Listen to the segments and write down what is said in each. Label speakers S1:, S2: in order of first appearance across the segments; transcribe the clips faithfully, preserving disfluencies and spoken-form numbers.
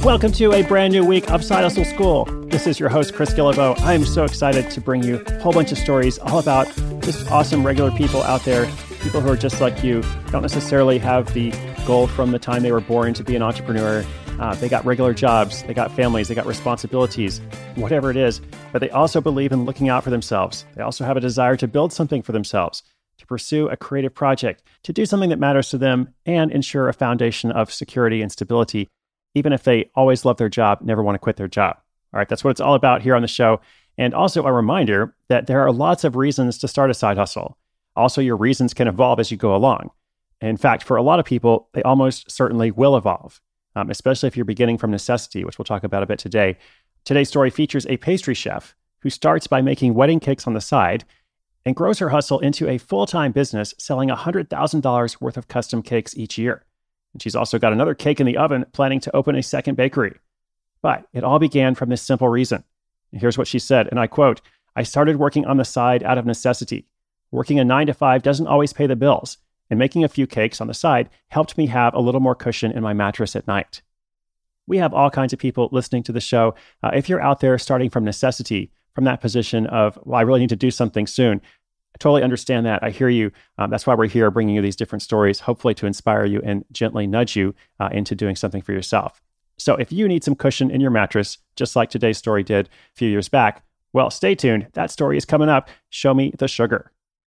S1: Welcome to a brand new week of Side Hustle School. This is your host, Chris Guillebeau. I'm so excited to bring you a whole bunch of stories all about just awesome regular people out there, people who are just like you, don't necessarily have the goal from the time they were born to be an entrepreneur. Uh, they got regular jobs, they got families, they got responsibilities, whatever it is, but they also believe in looking out for themselves. They also have a desire to build something for themselves, to pursue a creative project, to do something that matters to them and ensure a foundation of security and stability, even if they always love their job, never want to quit their job. All right, that's what it's all about here on the show. And also a reminder that there are lots of reasons to start a side hustle. Also, your reasons can evolve as you go along. In fact, for a lot of people, they almost certainly will evolve, um, especially if you're beginning from necessity, which we'll talk about a bit today. Today's story features a pastry chef who starts by making wedding cakes on the side and grows her hustle into a full-time business selling one hundred thousand dollars worth of custom cakes each year. And she's also got another cake in the oven, planning to open a second bakery. But it all began from this simple reason. And here's what she said, and I quote, "I started working on the side out of necessity. Working a nine to five doesn't always pay the bills, and making a few cakes on the side helped me have a little more cushion in my mattress at night." We have all kinds of people listening to the show. Uh, if you're out there starting from necessity, from that position of, well, I really need to do something soon, I totally understand that. I hear you. Um, that's why we're here bringing you these different stories, hopefully to inspire you and gently nudge you uh, into doing something for yourself. So if you need some cushion in your mattress, just like today's story did a few years back, well, stay tuned. That story is coming up. Show me the sugar.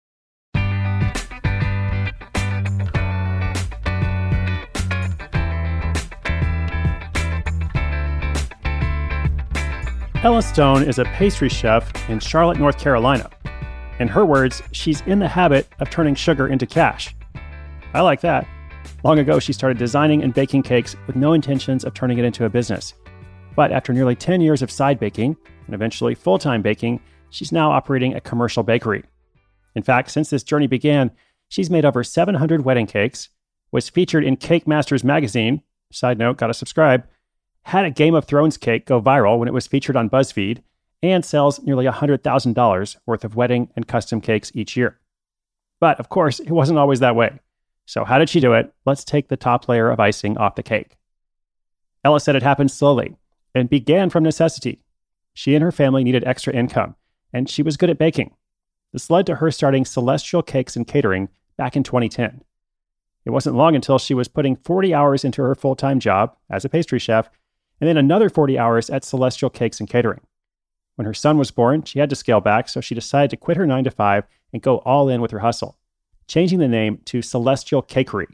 S1: Ella Stone is a pastry chef in Charlotte, North Carolina. In her words, she's in the habit of turning sugar into cash. I like that. Long ago, she started designing and baking cakes with no intentions of turning it into a business. But after nearly ten years of side baking, and eventually full-time baking, she's now operating a commercial bakery. In fact, since this journey began, she's made over seven hundred wedding cakes, was featured in Cake Masters magazine, side note, gotta subscribe, had a Game of Thrones cake go viral when it was featured on BuzzFeed, and sells nearly one hundred thousand dollars worth of wedding and custom cakes each year. But of course, it wasn't always that way. So how did she do it? Let's take the top layer of icing off the cake. Ella said it happened slowly and began from necessity. She and her family needed extra income, and she was good at baking. This led to her starting Celestial Cakes and Catering back in twenty ten. It wasn't long until she was putting forty hours into her full-time job as a pastry chef, and then another forty hours at Celestial Cakes and Catering. When her son was born, she had to scale back, so she decided to quit her nine to five and go all in with her hustle, changing the name to Celestial Cakery.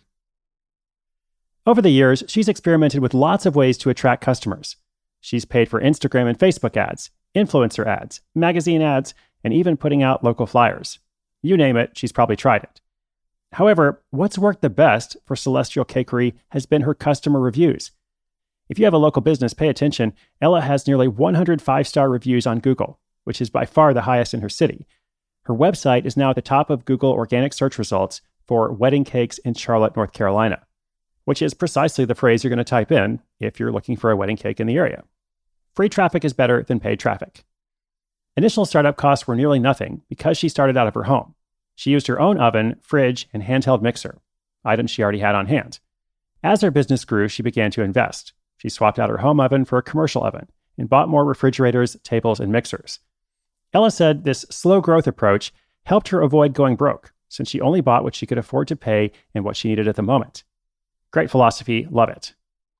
S1: Over the years, she's experimented with lots of ways to attract customers. She's paid for Instagram and Facebook ads, influencer ads, magazine ads, and even putting out local flyers. You name it, she's probably tried it. However, what's worked the best for Celestial Cakery has been her customer reviews. If you have a local business, pay attention. Ella has nearly one hundred five-star reviews on Google, which is by far the highest in her city. Her website is now at the top of Google organic search results for wedding cakes in Charlotte, North Carolina, which is precisely the phrase you're going to type in if you're looking for a wedding cake in the area. Free traffic is better than paid traffic. Initial startup costs were nearly nothing because she started out of her home. She used her own oven, fridge, and handheld mixer, items she already had on hand. As her business grew, she began to invest. She swapped out her home oven for a commercial oven and bought more refrigerators, tables, and mixers. Ella said this slow growth approach helped her avoid going broke, since she only bought what she could afford to pay and what she needed at the moment. Great philosophy, love it.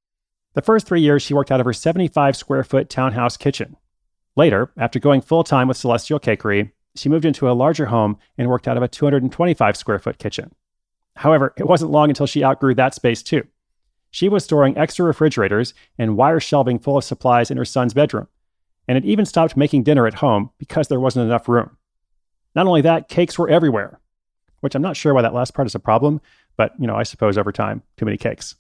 S1: The first three years, she worked out of her seventy-five square foot townhouse kitchen. Later, after going full-time with Celestial Cakery, she moved into a larger home and worked out of a two hundred twenty-five square foot kitchen. However, it wasn't long until she outgrew that space too. She was storing extra refrigerators and wire shelving full of supplies in her son's bedroom, and had even stopped making dinner at home because there wasn't enough room. Not only that, cakes were everywhere, which I'm not sure why that last part is a problem, but, you know, I suppose over time, too many cakes.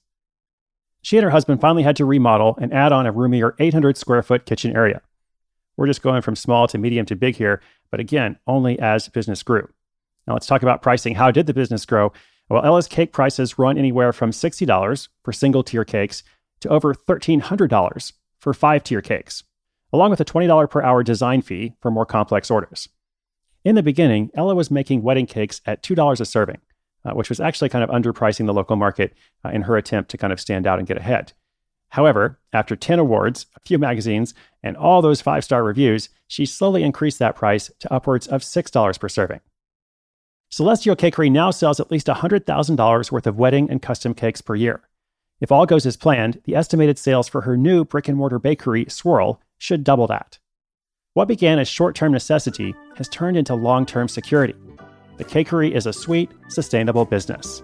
S1: She and her husband finally had to remodel and add on a roomier eight hundred square foot kitchen area. We're just going from small to medium to big here, but again, only as business grew. Now let's talk about pricing. How did the business grow? Well, Ella's cake prices run anywhere from sixty dollars for single-tier cakes to over thirteen hundred dollars for five-tier cakes, along with a twenty dollars per hour design fee for more complex orders. In the beginning, Ella was making wedding cakes at two dollars a serving, uh, which was actually kind of underpricing the local market uh, in her attempt to kind of stand out and get ahead. However, after ten awards, a few magazines, and all those five-star reviews, she slowly increased that price to upwards of six dollars per serving. Celestial Cakery now sells at least one hundred thousand dollars worth of wedding and custom cakes per year. If all goes as planned, the estimated sales for her new brick-and-mortar bakery, Swirl, should double that. What began as short-term necessity has turned into long-term security. The Cakery is a sweet, sustainable business.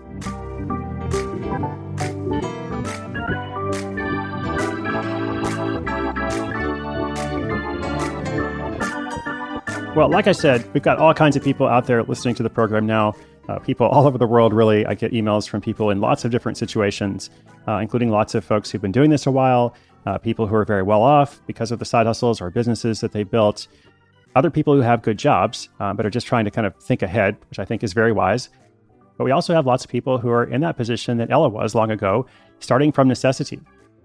S1: Well, like I said, we've got all kinds of people out there listening to the program now. Uh, people all over the world, really. I get emails from people in lots of different situations, uh, including lots of folks who've been doing this a while, uh, people who are very well off because of the side hustles or businesses that they built, other people who have good jobs, uh, but are just trying to kind of think ahead, which I think is very wise. But we also have lots of people who are in that position that Ella was long ago, starting from necessity.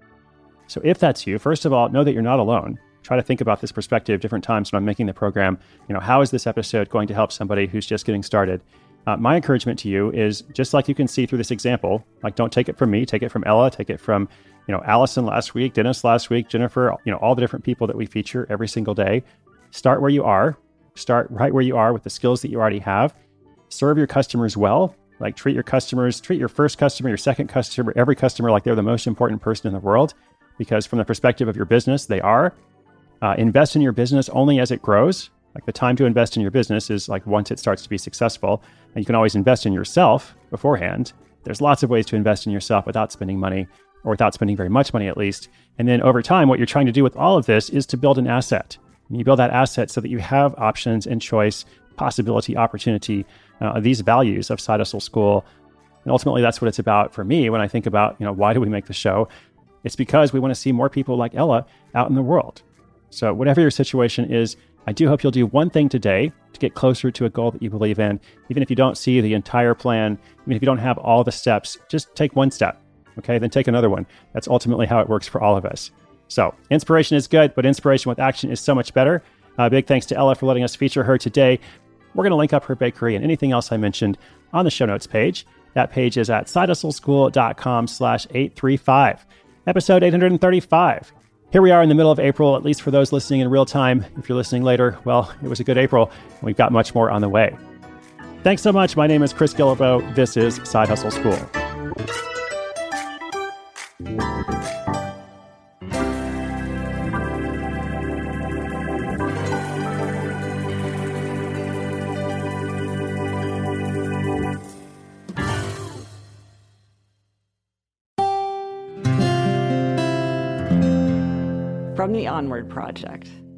S1: So if that's you, first of all, know that you're not alone. Try to think about this perspective different times when I'm making the program. You know, how is this episode going to help somebody who's just getting started? Uh, my encouragement to you is, just like you can see through this example, like, don't take it from me, take it from Ella, take it from, you know, Allison last week, Dennis last week, Jennifer, you know, all the different people that we feature every single day. Start where you are. Start right where you are with the skills that you already have. Serve your customers well. Like, treat your customers, treat your first customer, your second customer, every customer like they're the most important person in the world, because from the perspective of your business, they are. Uh, invest in your business only as it grows. Like, the time to invest in your business is like once it starts to be successful. And you can always invest in yourself beforehand. There's lots of ways to invest in yourself without spending money, or without spending very much money at least. And then over time, what you're trying to do with all of this is to build an asset. And you build that asset so that you have options and choice, possibility, opportunity, uh, these values of Side Hustle School. And ultimately, that's what it's about for me when I think about, you know, why do we make the show? It's because we want to see more people like Ella out in the world. So whatever your situation is, I do hope you'll do one thing today to get closer to a goal that you believe in. Even if you don't see the entire plan, even if you don't have all the steps, just take one step, okay? Then take another one. That's ultimately how it works for all of us. So inspiration is good, but inspiration with action is so much better. Uh, big thanks to Ella for letting us feature her today. We're going to link up her bakery and anything else I mentioned on the show notes page. That page is at sidehustleschool.com slash 835. Episode eight hundred thirty-five. Here we are in the middle of April, at least for those listening in real time. If you're listening later, well, it was a good April, and we've got much more on the way. Thanks so much. My name is Chris Guillebeau. This is Side Hustle School.
S2: From the Onward Project.